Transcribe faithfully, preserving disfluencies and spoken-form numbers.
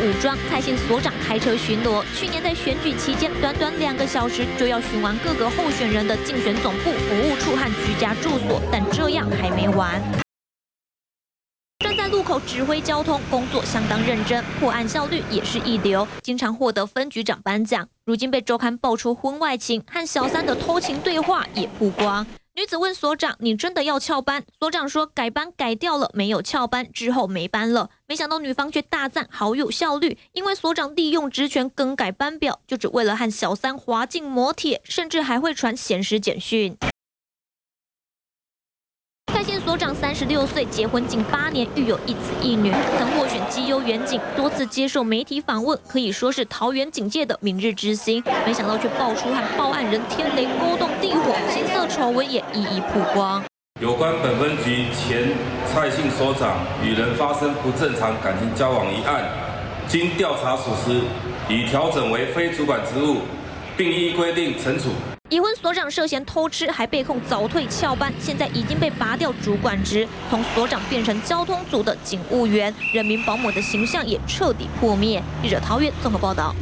武装，蔡姓所长开车巡逻。去年在选举期间，短短两个小时就要巡完各个候选人的竞选总部、服务处和居家住所，但这样还没完。 站在路口指挥交通，工作相当认真，破案效率也是一流，经常获得分局长颁奖。如今被周刊爆出婚外情，和小三的偷情对话也曝光。女子问所长：“你真的要翘班？”所长说：“改班改掉了，没有翘班，之后没班了。”没想到女方却大赞好有效率，因为所长利用职权更改班表，就只为了和小三滑进摩铁，甚至还会传闲时简讯。 蔡姓所长三十六岁，结婚近八年，育有一子一女，曾获选绩优员警，多次接受媒体访问，可以说是桃园警界的明日之星。没想到却爆出和报案人天雷勾动地火，情色丑闻也一一曝光。 有关本分局前蔡姓所长与人发生不正常感情交往一案，经调查属实，已调整为非主管职务，并依规定惩处。 已婚所长涉嫌偷吃，还被控早退翘班，现在已经被拔掉主管职，从所长变成交通组的警务员，人民保姆的形象也彻底破灭。记者桃园综合报道。